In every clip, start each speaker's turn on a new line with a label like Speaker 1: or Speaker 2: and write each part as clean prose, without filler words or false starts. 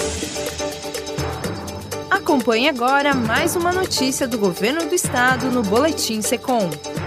Speaker 1: Acompanhe agora mais uma notícia do Governo do Estado no Boletim Secom.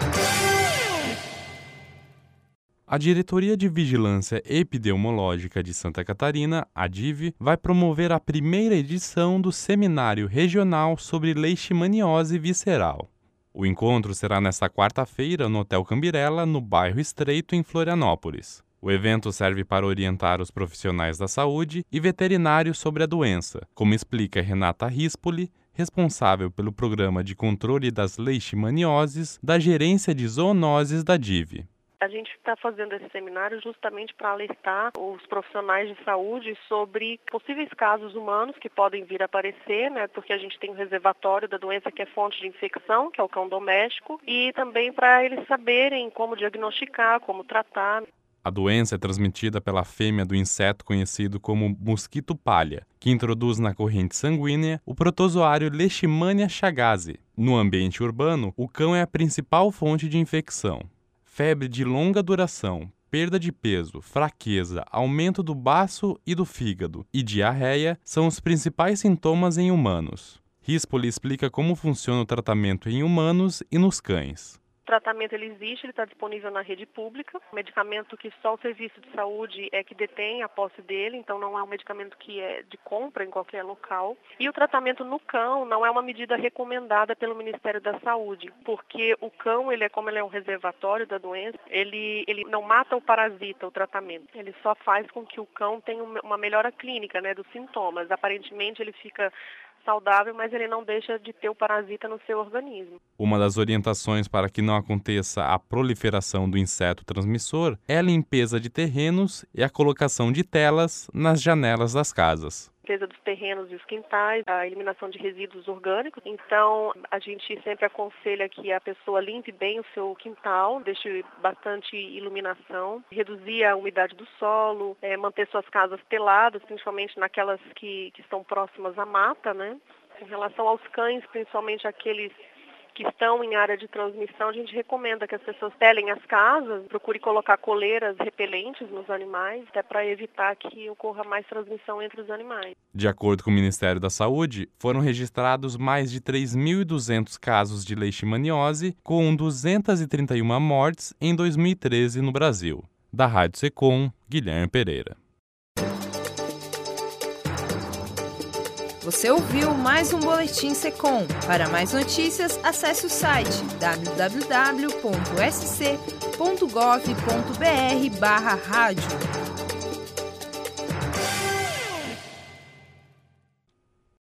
Speaker 2: A Diretoria de Vigilância Epidemiológica de Santa Catarina, a DIV, vai promover a primeira edição do Seminário Regional sobre Leishmaniose Visceral. O encontro será nesta quarta-feira no Hotel Cambirela, no bairro Estreito, em Florianópolis. O evento serve para orientar os profissionais da saúde e veterinários sobre a doença, como explica Renata Rispoli, responsável pelo Programa de Controle das Leishmanioses da Gerência de Zoonoses da DIV.
Speaker 3: A gente está fazendo esse seminário justamente para alertar os profissionais de saúde sobre possíveis casos humanos que podem vir a aparecer, porque a gente tem um reservatório da doença que é fonte de infecção, que é o cão doméstico, e também para eles saberem como diagnosticar, como tratar.
Speaker 2: A doença é transmitida pela fêmea do inseto conhecido como mosquito palha, que introduz na corrente sanguínea o protozoário Leishmania chagas. No ambiente urbano, o cão é a principal fonte de infecção. Febre de longa duração, perda de peso, fraqueza, aumento do baço e do fígado e diarreia são os principais sintomas em humanos. Rispoli explica como funciona o tratamento em humanos e nos cães.
Speaker 3: O tratamento ele existe, ele está disponível na rede pública, medicamento que só o serviço de saúde é que detém a posse dele, então não é um medicamento que é de compra em qualquer local. E o tratamento no cão não é uma medida recomendada pelo Ministério da Saúde, porque o cão, como ele é um reservatório da doença, ele não mata o parasita, o tratamento. Ele só faz com que o cão tenha uma melhora clínica, dos sintomas. Aparentemente ele fica saudável, mas ele não deixa de ter o parasita no seu organismo.
Speaker 2: Uma das orientações para que não aconteça a proliferação do inseto transmissor é a limpeza de terrenos e a colocação de telas nas janelas das casas.
Speaker 3: Limpeza dos terrenos e os quintais, a eliminação de resíduos orgânicos. Então, a gente sempre aconselha que a pessoa limpe bem o seu quintal, deixe bastante iluminação, reduzir a umidade do solo, manter suas casas teladas, principalmente naquelas que estão próximas à mata, Em relação aos cães, principalmente aqueles que estão em área de transmissão, a gente recomenda que as pessoas telem as casas, procure colocar coleiras repelentes nos animais, até para evitar que ocorra mais transmissão entre os animais.
Speaker 2: De acordo com o Ministério da Saúde, foram registrados mais de 3.200 casos de leishmaniose, com 231 mortes em 2013 no Brasil. Da Rádio Secom, Guilherme Pereira.
Speaker 1: Você ouviu mais um Boletim Secom. Para mais notícias, acesse o site www.sc.gov.br/rádio.